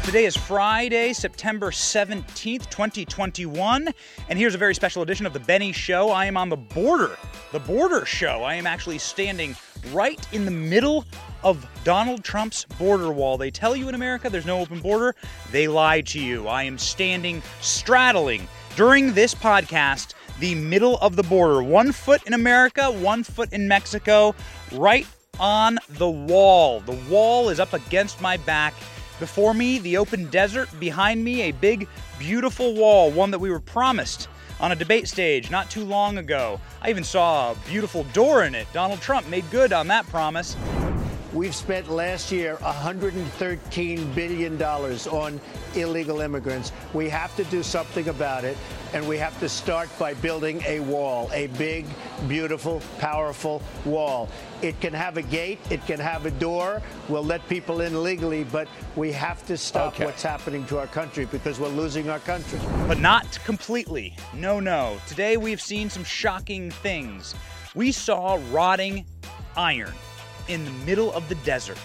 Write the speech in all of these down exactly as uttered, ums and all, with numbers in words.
Today is Friday, September seventeenth, twenty twenty-one, and here's a very special edition of The Benny Show. I am on the border, the border show. I am actually standing right in the middle of Donald Trump's border wall. They tell you in America there's no open border. They lie to you. I am standing, straddling, during this podcast, the middle of the border. One foot in America, one foot in Mexico, right on the wall. The wall is up against my back. Before me, the open desert. Behind me, a big, beautiful wall, one that we were promised on a debate stage not too long ago. I even saw a beautiful door in it. Donald Trump made good on that promise. We've spent last year one hundred thirteen billion dollars on illegal immigrants. We have to do something about it, and we have to start by building a wall, a big, beautiful, powerful wall. It can have a gate, it can have a door. We'll let people in legally, but we have to stop okay. what's happening to our country because we're losing our country. But not completely. No, no. Today we've seen some shocking things. We saw rotting iron in the middle of the desert,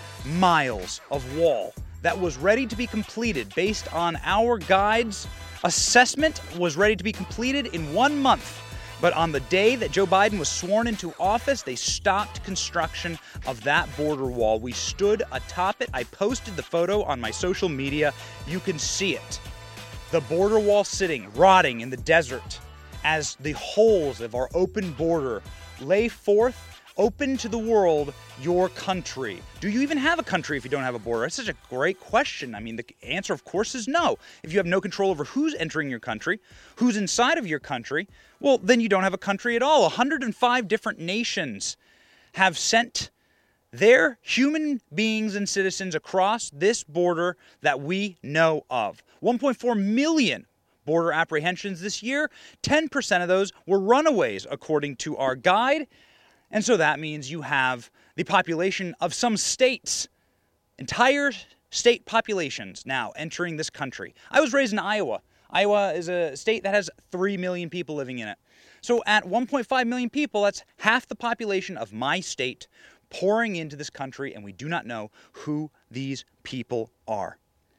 miles of wall that was ready to be completed based on our guide's assessment, was ready to be completed in one month. But on the day that Joe Biden was sworn into office, they stopped construction of that border wall. We stood atop it. I posted the photo on my social media. You can see it. The border wall sitting, rotting in the desert as the holes of our open border lay forth, open to the world, your country. Do you even have a country if you don't have a border? That's such a great question. I mean, the answer, of course, is no. If you have no control over who's entering your country, who's inside of your country, well, then you don't have a country at all. one hundred five different nations have sent their human beings and citizens across this border that we know of. one point four million border apprehensions this year. ten percent of those were runaways, according to our guide. And so that means you have the population of some states, entire state populations now entering this country. I was raised in Iowa. Iowa is a state that has three million people living in it. So at one point five million people, that's half the population of my state pouring into this country, and we do not know who these people are.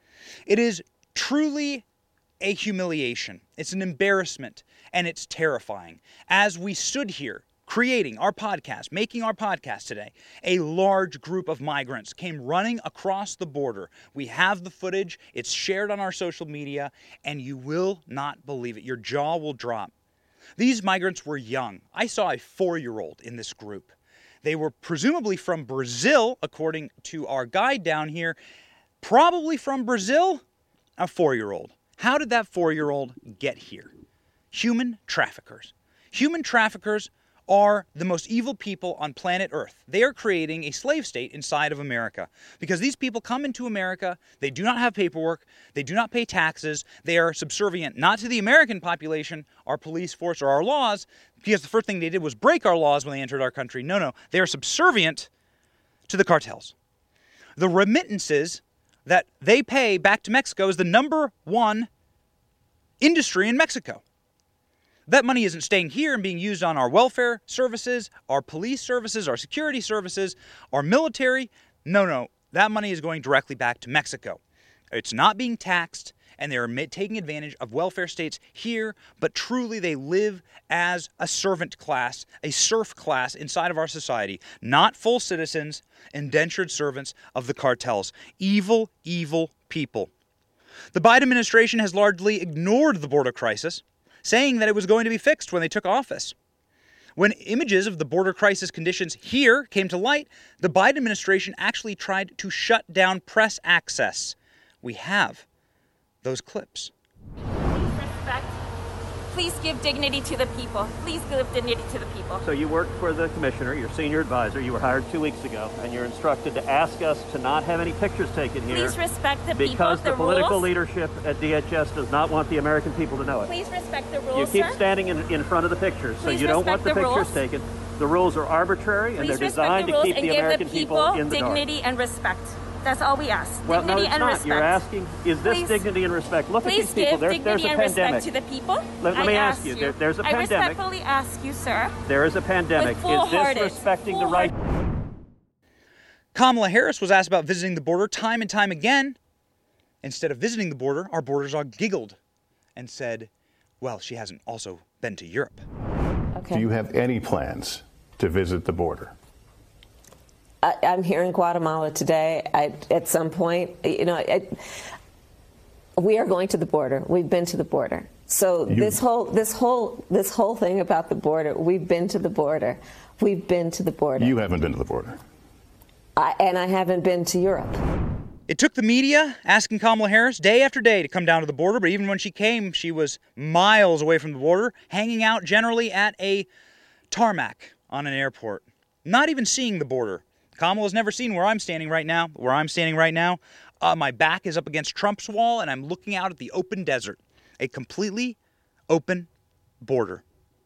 It is truly a humiliation. It's an embarrassment, and it's terrifying. As we stood here, creating our podcast, making our podcast today, a large group of migrants came running across the border. We have the footage. It's shared on our social media, and you will not believe it. Your jaw will drop. These migrants were young. I saw a four-year-old in this group. They were presumably from Brazil, according to our guide down here. Probably from Brazil, a four-year-old. How did that four-year-old get here? Human traffickers. Human traffickers are the most evil people on planet Earth. They are creating a slave state inside of America because these people come into America, they do not have paperwork, they do not pay taxes, they are subservient not to the American population, our police force, or our laws, because the first thing they did was break our laws when they entered our country. No, no, they are subservient to the cartels. The remittances that they pay back to Mexico is the number one industry in Mexico. That money isn't staying here and being used on our welfare services, our police services, our security services, our military. No, no, that money is going directly back to Mexico. It's not being taxed, and they're taking advantage of welfare states here, but truly they live as a servant class, a serf class inside of our society, not full citizens, indentured servants of the cartels. Evil, evil people. The Biden administration has largely ignored the border crisis, saying that it was going to be fixed when they took office. When images of the border crisis conditions here came to light, the Biden administration actually tried to shut down press access. We have those clips. Please respect. Please give dignity to the people. Please give dignity to the people. So you work for the commissioner, your senior advisor. You were hired two weeks ago, and you're instructed to ask us to not have any pictures taken here. Please respect the people, because the, the political rules. leadership at D H S does not want the American people to know it. Please respect the rules, You keep sir. standing in, in front of the pictures, so Please you don't want the, the pictures rules. taken. The rules are arbitrary, and Please they're designed the to rules keep and the give American the people, people in the dignity dark. and respect. That's all we ask. Well, dignity no, it's and not. respect. You're asking, is this Please, dignity and respect? Look please at these people. give There, dignity there's a and pandemic. respect to the people. Let, let I me ask you. you. There, there's a I pandemic. respectfully ask you, sir. There is a pandemic. Is full-hearted, this respecting the right? Kamala Harris was asked about visiting the border time and time again. Instead of visiting the border, our border dog giggled and said, well, she hasn't also been to Europe. Okay. Do you have any plans to visit the border? I, I'm here in Guatemala today. I, at some point, you know, I, we are going to the border. We've been to the border. So You- this whole this whole this whole thing about the border, we've been to the border. We've been to the border. You haven't been to the border. I, and I haven't been to Europe. It took the media asking Kamala Harris day after day to come down to the border, but even when she came, she was miles away from the border, hanging out generally at a tarmac on an airport, not even seeing the border. Kamala's never seen where I'm standing right now. Where I'm standing right now, uh, my back is up against Trump's wall, and I'm looking out at the open desert, a completely open border.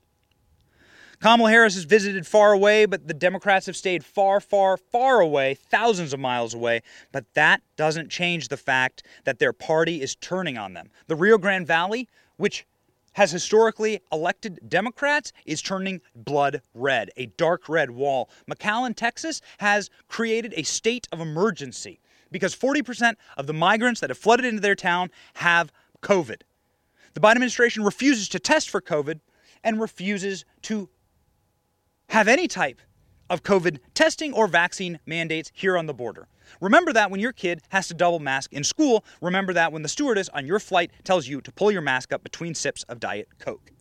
Kamala Harris has visited far away, but the Democrats have stayed far, far, far away, thousands of miles away. But that doesn't change the fact that their party is turning on them. The Rio Grande Valley, which has historically elected Democrats, is turning blood red, a dark red wall. McAllen, Texas, has created a state of emergency because forty percent of the migrants that have flooded into their town have COVID. The Biden administration refuses to test for COVID and refuses to have any type of COVID testing or vaccine mandates here on the border. Remember that when your kid has to double mask in school. Remember that when the stewardess on your flight tells you to pull your mask up between sips of Diet Coke.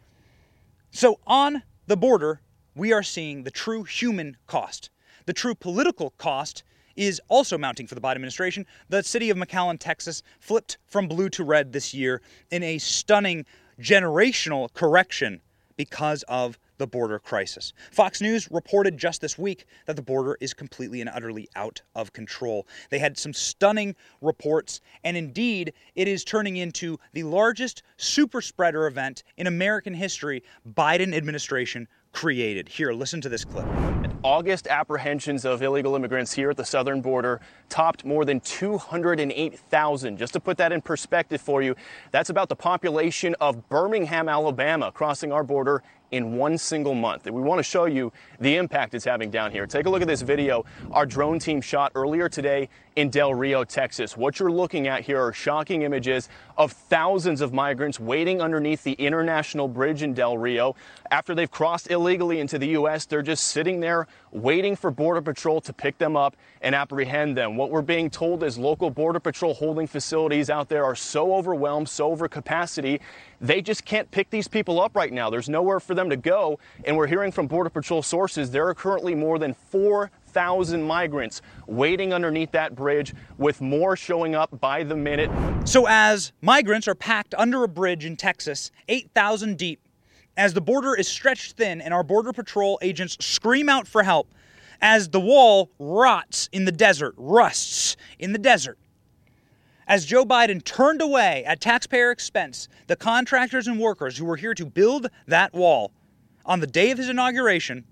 So on the border, we are seeing the true human cost. The true political cost is also mounting for the Biden administration. The city of McAllen, Texas, flipped from blue to red this year in a stunning generational correction because of the border crisis. Fox News reported just this week that the border is completely and utterly out of control. They had some stunning reports, and indeed, it is turning into the largest super spreader event in American history Biden administration created. Here, listen to this clip. August apprehensions of illegal immigrants here at the southern border topped more than two hundred eight thousand. Just to put that in perspective for you, that's about the population of Birmingham, Alabama, crossing our border in one single month. And we want to show you the impact it's having down here. Take a look at this video our drone team shot earlier today in Del Rio, Texas. What you're looking at here are shocking images of thousands of migrants waiting underneath the International Bridge in Del Rio. After they've crossed illegally into the U S, they're just sitting there waiting for Border Patrol to pick them up and apprehend them. What we're being told is local Border Patrol holding facilities out there are so overwhelmed, so over capacity, they just can't pick these people up right now. There's nowhere for them to go. And we're hearing from Border Patrol sources there are currently more than four thousand migrants waiting underneath that bridge, with more showing up by the minute. So as migrants are packed under a bridge in Texas, eight thousand deep, as the border is stretched thin and our Border Patrol agents scream out for help, as the wall rots in the desert, rusts in the desert, as Joe Biden turned away at taxpayer expense the contractors and workers who were here to build that wall on the day of his inauguration,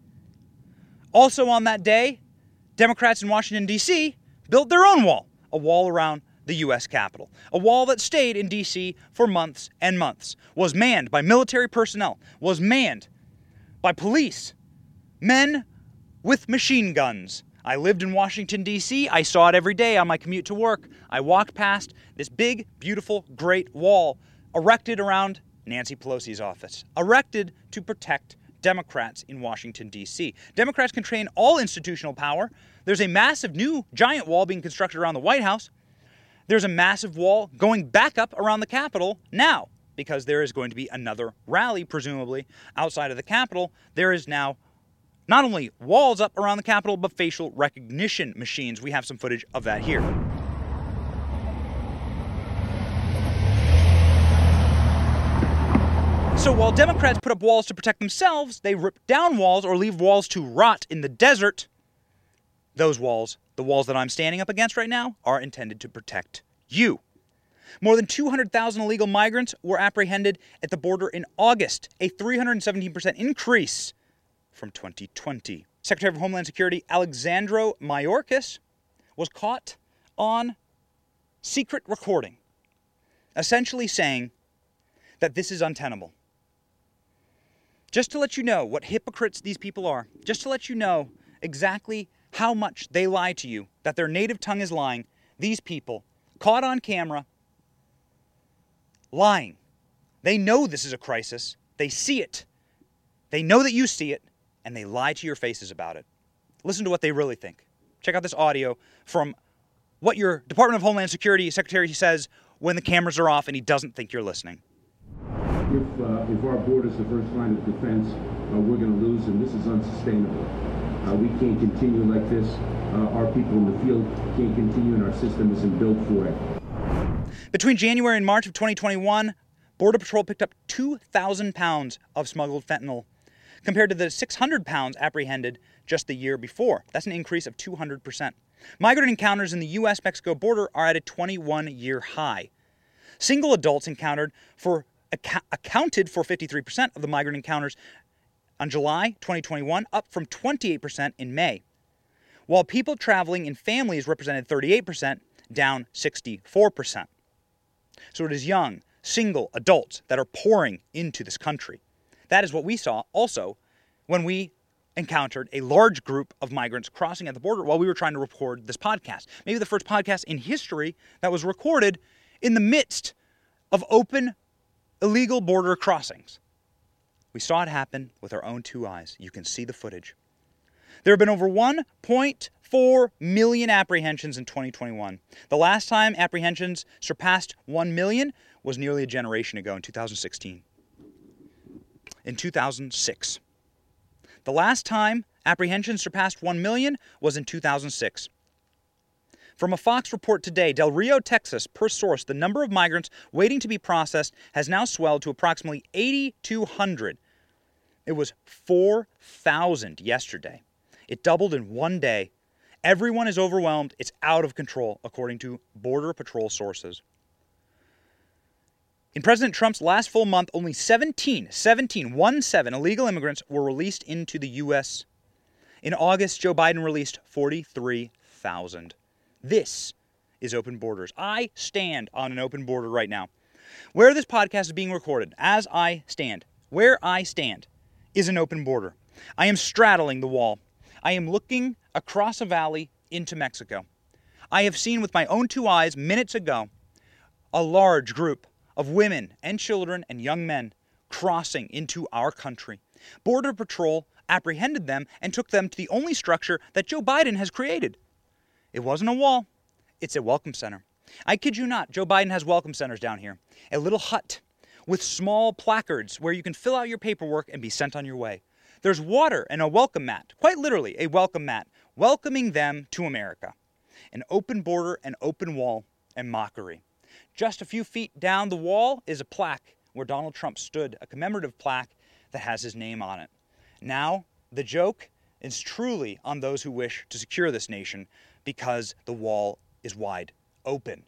also on that day, Democrats in Washington, D C built their own wall, a wall around the U S Capitol, a wall that stayed in D C for months and months, was manned by military personnel, was manned by police, men with machine guns. I lived in Washington, D C I saw it every day on my commute to work. I walked past this big, beautiful, great wall erected around Nancy Pelosi's office, erected to protect Democrats in Washington, D C Democrats contain all institutional power. There's a massive new giant wall being constructed around the White House. There's a massive wall going back up around the Capitol now because there is going to be another rally, presumably, outside of the Capitol. There is now not only walls up around the Capitol, but facial recognition machines. We have some footage of that here. So while Democrats put up walls to protect themselves, they rip down walls or leave walls to rot in the desert. Those walls, the walls that I'm standing up against right now, are intended to protect you. More than two hundred thousand illegal migrants were apprehended at the border in August, a three hundred seventeen percent increase from twenty twenty. Secretary of Homeland Security Alexandro Mayorkas was caught on secret recording, essentially saying that this is untenable. Just to let you know what hypocrites these people are, just to let you know exactly how much they lie to you, that their native tongue is lying, these people caught on camera lying. They know this is a crisis. They see it. They know that you see it, and they lie to your faces about it. Listen to what they really think. Check out this audio from what your Department of Homeland Security Secretary says when the cameras are off and he doesn't think you're listening. If, uh, if our border is the first line of defense, uh, we're going to lose, and this is unsustainable. Uh, we can't continue like this. Uh, our people in the field can't continue, and our system isn't built for it. Between January and March of twenty twenty-one, Border Patrol picked up two thousand pounds of smuggled fentanyl, compared to the six hundred pounds apprehended just the year before. That's an increase of two hundred percent. Migrant encounters in the U S Mexico border are at a twenty-one year high. Single adults encountered for ac- accounted for fifty-three percent of the migrant encounters on July twenty twenty-one, up from twenty-eight percent in May. While people traveling in families represented thirty-eight percent, down sixty-four percent. So it is young, single adults that are pouring into this country. That is what we saw also when we encountered a large group of migrants crossing at the border while we were trying to record this podcast. Maybe the first podcast in history that was recorded in the midst of open, illegal border crossings. We saw it happen with our own two eyes. You can see the footage. There have been over one point four million apprehensions in twenty twenty-one. The last time apprehensions surpassed one million was nearly a generation ago in two thousand sixteen. In two thousand six. The last time apprehensions surpassed one million was in two thousand six. From a Fox report today, Del Rio, Texas, per source, the number of migrants waiting to be processed has now swelled to approximately eight thousand two hundred. It was four thousand yesterday. It doubled in one day. Everyone is overwhelmed. It's out of control, according to Border Patrol sources. In President Trump's last full month, only seventeen, seventeen, one seven illegal immigrants were released into the U S. In August, Joe Biden released forty-three thousand. This is Open Borders. I stand on an open border right now. Where this podcast is being recorded, as I stand, where I stand, is an open border. I am straddling the wall. I am looking across a valley into Mexico. I have seen with my own two eyes minutes ago a large group of women and children and young men crossing into our country. Border Patrol apprehended them and took them to the only structure that Joe Biden has created. It wasn't a wall. It's a welcome center. I kid you not, Joe Biden has welcome centers down here. A little hut with small placards where you can fill out your paperwork and be sent on your way. There's water and a welcome mat, quite literally a welcome mat, welcoming them to America. An open border, an open wall, and mockery. Just a few feet down the wall is a plaque where Donald Trump stood, a commemorative plaque that has his name on it. Now, the joke is truly on those who wish to secure this nation because the wall is wide open.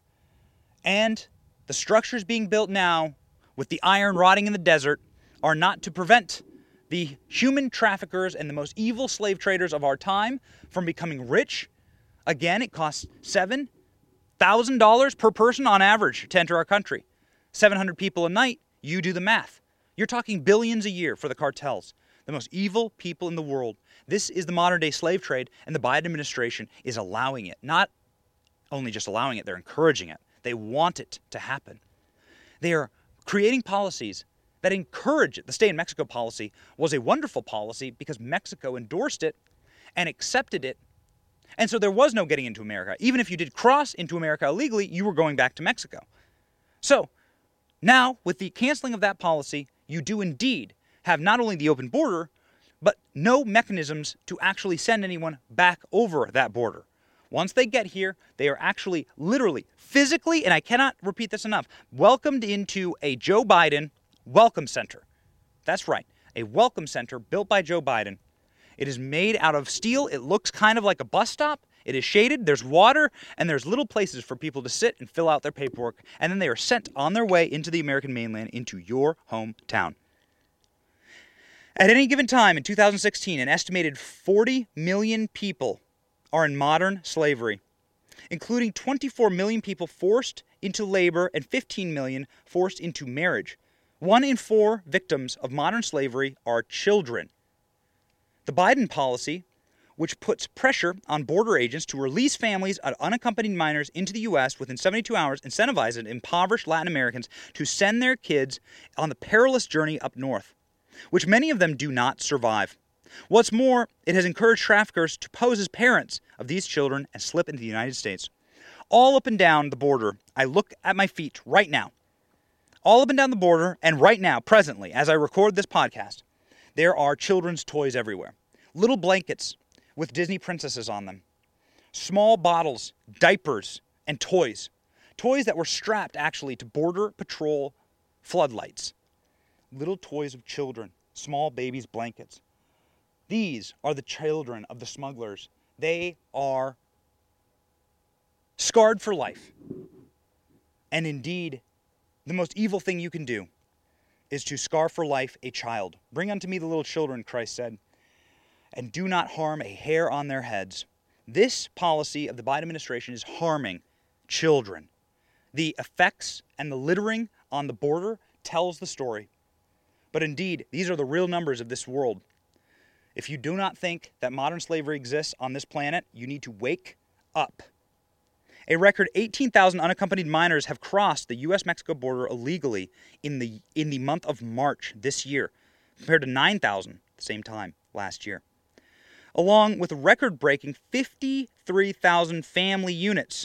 And the structures being built now with the iron rotting in the desert are not to prevent the human traffickers and the most evil slave traders of our time from becoming rich. Again, it costs seven thousand dollars per person on average to enter our country. seven hundred people a night, you do the math. You're talking billions a year for the cartels, the most evil people in the world. This is the modern-day slave trade, and the Biden administration is allowing it. Not only just allowing it, they're encouraging it. They want it to happen. They are creating policies that encourage it. The Stay in Mexico policy was a wonderful policy because Mexico endorsed it and accepted it. And so there was no getting into America. Even if you did cross into America illegally, you were going back to Mexico. So now, with the canceling of that policy, you do indeed have not only the open border, but no mechanisms to actually send anyone back over that border. Once they get here, they are actually literally, physically, and I cannot repeat this enough, welcomed into a Joe Biden welcome center. That's right, a welcome center built by Joe Biden. It is made out of steel. It looks kind of like a bus stop. It is shaded. There's water, and there's little places for people to sit and fill out their paperwork, and then they are sent on their way into the American mainland, into your hometown. At any given time in two thousand sixteen, an estimated forty million people are in modern slavery, including twenty-four million people forced into labor and fifteen million forced into marriage. One in four victims of modern slavery are children. The Biden policy which puts pressure on border agents to release families of unaccompanied minors into the U S within seventy-two hours, incentivizing impoverished Latin Americans to send their kids on the perilous journey up north, which many of them do not survive. What's more, it has encouraged traffickers to pose as parents of these children and slip into the United States. All up and down the border, I look at my feet right now. All up and down the border, and right now, presently, as I record this podcast, there are children's toys everywhere. Little blankets with Disney princesses on them. Small bottles, diapers, and toys. Toys that were strapped, actually, to Border Patrol floodlights. Little toys of children, small babies' blankets. These are the children of the smugglers. They are scarred for life. And indeed, the most evil thing you can do is to scar for life a child. Bring unto me the little children, Christ said, and do not harm a hair on their heads. This policy of the Biden administration is harming children. The effects and the littering on the border tells the story. But indeed, these are the real numbers of this world. If you do not think that modern slavery exists on this planet, you need to wake up. A record eighteen thousand unaccompanied minors have crossed the U S Mexico border illegally in the in the month of March this year, compared to nine thousand at the same time last year, along with a record-breaking fifty-three thousand family units.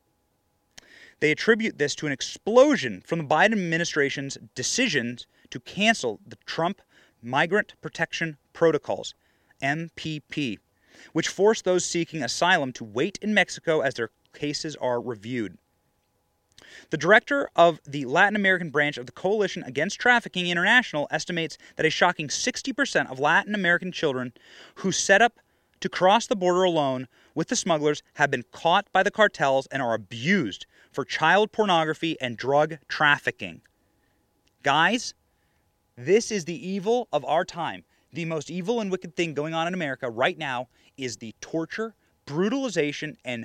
They attribute this to an explosion from the Biden administration's decisions to cancel the Trump Migrant Protection Protocols, M P P, which forced those seeking asylum to wait in Mexico as their cases are reviewed. The director of the Latin American branch of the Coalition Against Trafficking International estimates that a shocking sixty percent of Latin American children who set up to cross the border alone with the smugglers have been caught by the cartels and are abused for child pornography and drug trafficking. Guys, this is the evil of our time. The most evil and wicked thing going on in America right now is the torture, brutalization, and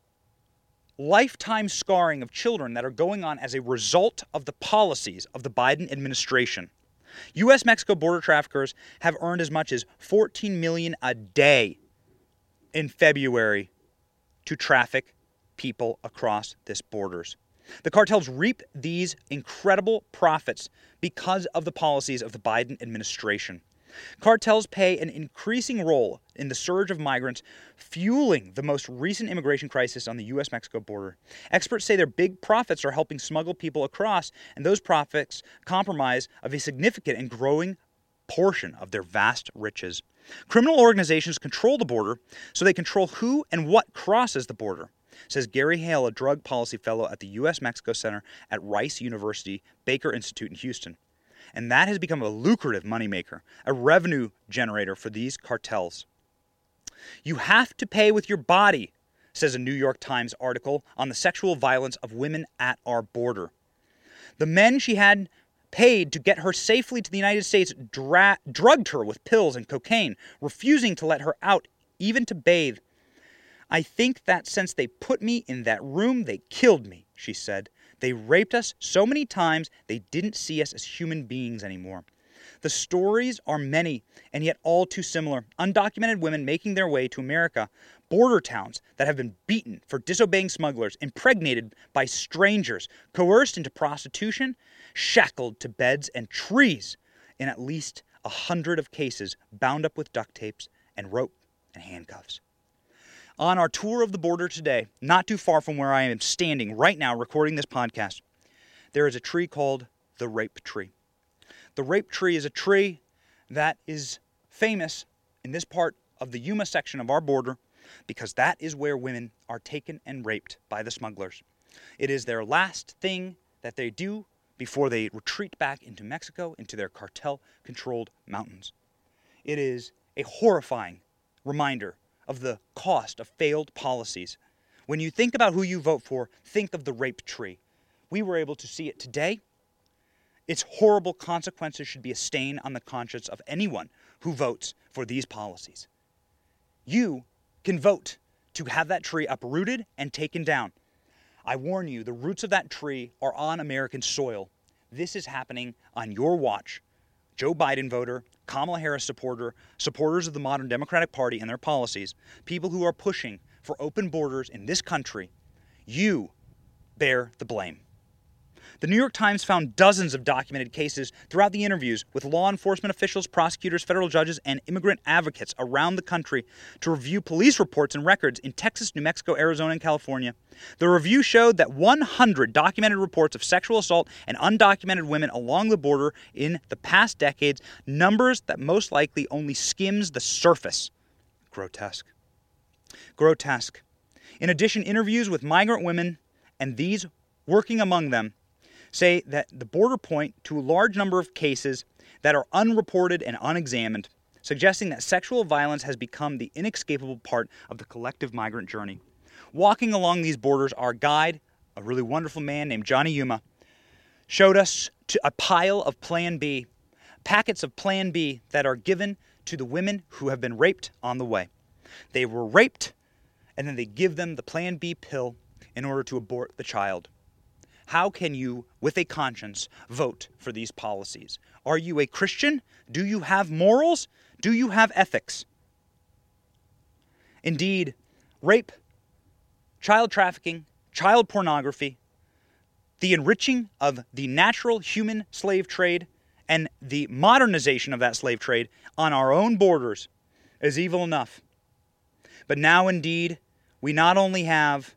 lifetime scarring of children that are going on as a result of the policies of the Biden administration. U S Mexico border traffickers have earned as much as fourteen million dollars a day in February to traffic people across this borders. The cartels reap these incredible profits because of the policies of the Biden administration. Cartels play an increasing role in the surge of migrants fueling the most recent immigration crisis on the U S Mexico border. Experts say their big profits are helping smuggle people across, and those profits compromise of a significant and growing portion of their vast riches. Criminal organizations control the border, so they control who and what crosses the border, says Gary Hale, a drug policy fellow at the U S Mexico Center at Rice University Baker Institute in Houston. And that has become a lucrative moneymaker, a revenue generator for these cartels. You have to pay with your body, says a New York Times article on the sexual violence of women at our border. The men she had paid to get her safely to the United States dra- drugged her with pills and cocaine, refusing to let her out even to bathe. I think that since they put me in that room, they killed me, she said. They raped us so many times, they didn't see us as human beings anymore. The stories are many, and yet all too similar. Undocumented women making their way to America, border towns that have been beaten for disobeying smugglers, impregnated by strangers, coerced into prostitution, shackled to beds and trees, in at least a hundred of cases, bound up with duct tapes and rope and handcuffs. On our tour of the border today, not too far from where I am standing right now recording this podcast, there is a tree called the rape tree. The rape tree is a tree that is famous in this part of the Yuma section of our border because that is where women are taken and raped by the smugglers. It is their last thing that they do before they retreat back into Mexico, into their cartel-controlled mountains. It is a horrifying reminder of the cost of failed policies. When you think about who you vote for, think of the rape tree. We were able to see it today. Its horrible consequences should be a stain on the conscience of anyone who votes for these policies. You can vote to have that tree uprooted and taken down. I warn you, the roots of that tree are on American soil. This is happening on your watch. Joe Biden voter, Kamala Harris supporter, supporters of the modern Democratic Party and their policies, people who are pushing for open borders in this country, you bear the blame. The New York Times found dozens of documented cases throughout the interviews with law enforcement officials, prosecutors, federal judges, and immigrant advocates around the country to review police reports and records in Texas, New Mexico, Arizona, and California. The review showed that one hundred documented reports of sexual assault and undocumented women along the border in the past decades, numbers that most likely only skims the surface. Grotesque. Grotesque. In addition, interviews with migrant women and these working among them say that the border point to a large number of cases that are unreported and unexamined, suggesting that sexual violence has become the inescapable part of the collective migrant journey. Walking along these borders, our guide, a really wonderful man named Johnny Yuma, showed us to a pile of Plan B, packets of Plan B that are given to the women who have been raped on the way. They were raped, and then they give them the Plan B pill in order to abort the child. How can you, with a conscience, vote for these policies? Are you a Christian? Do you have morals? Do you have ethics? Indeed, rape, child trafficking, child pornography, the enriching of the natural human slave trade, and the modernization of that slave trade on our own borders is evil enough. But now, indeed, we not only have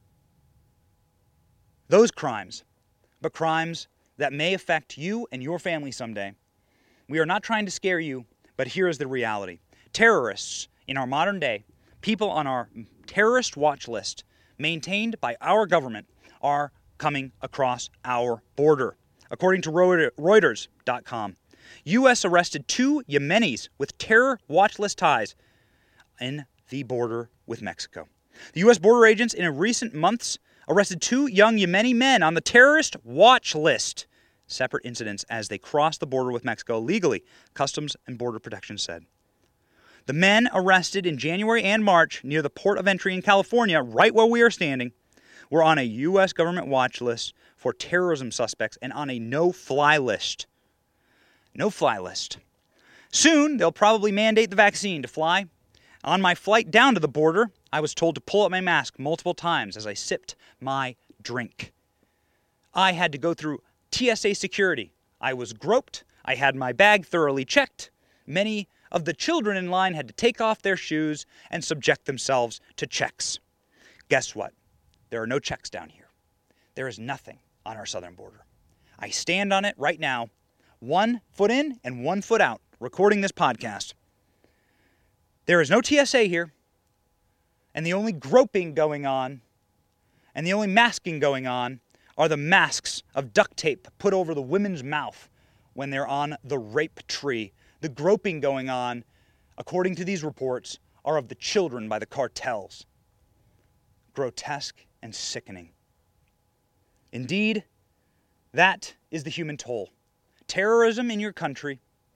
those crimes, but crimes that may affect you and your family someday. We are not trying to scare you, but here is the reality. Terrorists in our modern day, people on our terrorist watch list, maintained by our government, are coming across our border. According to Reuters dot com, U S arrested two Yemenis with terror watch list ties in the border with Mexico. The U S border agents in recent months arrested two young Yemeni men on the terrorist watch list. Separate incidents as they crossed the border with Mexico illegally, Customs and Border Protection said. The men arrested in January and March near the port of entry in California, right where we are standing, were on a U S government watch list for terrorism suspects and on a no-fly list. No-fly list. Soon, they'll probably mandate the vaccine to fly. On my flight down to the border, I was told to pull up my mask multiple times as I sipped my drink. I had to go through T S A security. I was groped. I had my bag thoroughly checked. Many of the children in line had to take off their shoes and subject themselves to checks. Guess what? There are no checks down here. There is nothing on our southern border. I stand on it right now, one foot in and one foot out, recording this podcast. There is no T S A here. And the only groping going on and the only masking going on are the masks of duct tape put over the women's mouth when they're on the rape tree. The groping going on, according to these reports, are of the children by the cartels. Grotesque and sickening. Indeed, that is the human toll. Terrorism in your country,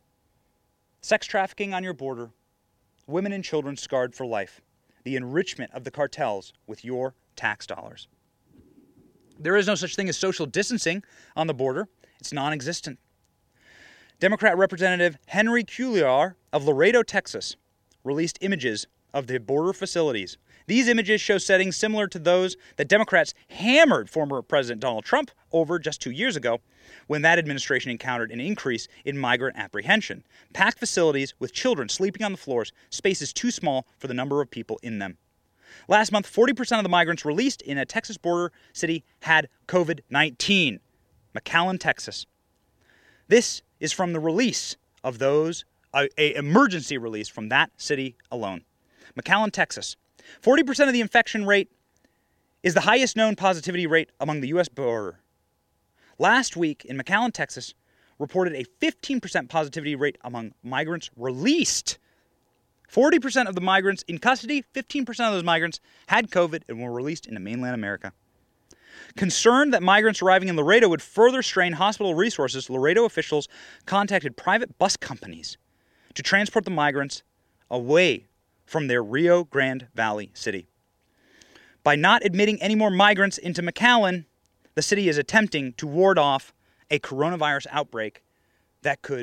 sex trafficking on your border, women and children scarred for life. The enrichment of the cartels with your tax dollars. There is no such thing as social distancing on the border. It's non-existent. Democrat Representative Henry Cuellar of Laredo, Texas, released images of the border facilities. These images show settings similar to those that Democrats hammered former President Donald Trump over just two years ago when that administration encountered an increase in migrant apprehension. Packed facilities with children sleeping on the floors, spaces too small for the number of people in them. Last month, forty percent of the migrants released in a Texas border city had covid nineteen. McAllen, Texas. This is from the release of those, a, a emergency release from that city alone. McAllen, Texas. forty percent of the infection rate is the highest known positivity rate among the U S border. Last week in McAllen, Texas, reported a fifteen percent positivity rate among migrants released. forty percent of the migrants in custody, fifteen percent of those migrants had COVID and were released into mainland America. Concerned that migrants arriving in Laredo would further strain hospital resources, Laredo officials contacted private bus companies to transport the migrants away from their Rio Grande Valley city. By not admitting any more migrants into McAllen, the city is attempting to ward off a coronavirus outbreak that could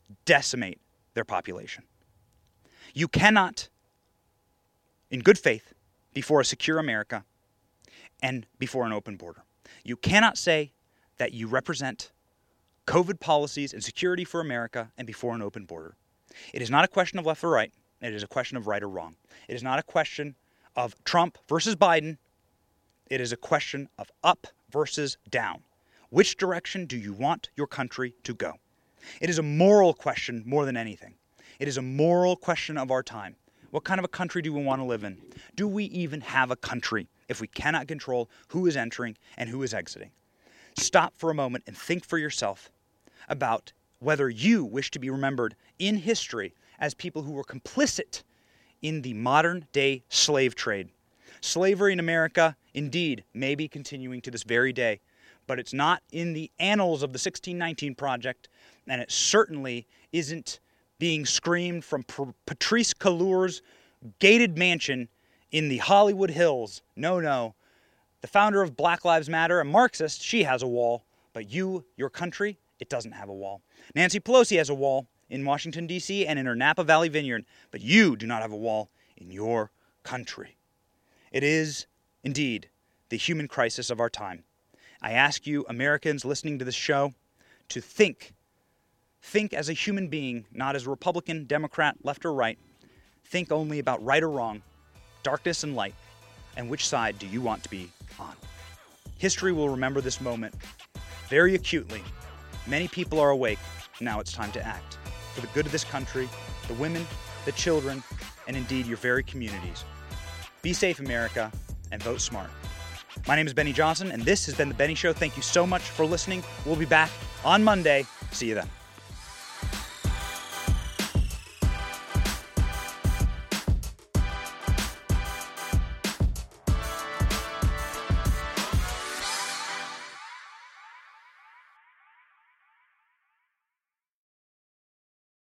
decimate their population. You cannot, in good faith, be for a secure America and before an open border. You cannot say that you represent COVID policies and security for America and before an open border. It is not a question of left or right. It is a question of right or wrong. It is not a question of Trump versus Biden. It is a question of up versus down. Which direction do you want your country to go? It is a moral question more than anything. It is a moral question of our time. What kind of a country do we want to live in? Do we even have a country if we cannot control who is entering and who is exiting? Stop for a moment and think for yourself about whether you wish to be remembered in history as people who were complicit in the modern-day slave trade. Slavery in America, indeed, may be continuing to this very day, but it's not in the annals of the sixteen nineteen Project, and it certainly isn't being screamed from P- Patrice Couleur's gated mansion in the Hollywood Hills. No, no. The founder of Black Lives Matter, a Marxist, she has a wall, but you, your country, it doesn't have a wall. Nancy Pelosi has a wall in Washington, D C and in her Napa Valley vineyard, but you do not have a wall in your country. It is, indeed, the human crisis of our time. I ask you, Americans listening to this show, to think. Think as a human being, not as a Republican, Democrat, left or right. Think only about right or wrong, darkness and light, and which side do you want to be on. History will remember this moment very acutely. Many people are awake. Now it's time to act for the good of this country, the women, the children, and indeed your very communities. Be safe, America, and vote smart. My name is Benny Johnson, and this has been The Benny Show. Thank you so much for listening. We'll be back on Monday. See you then.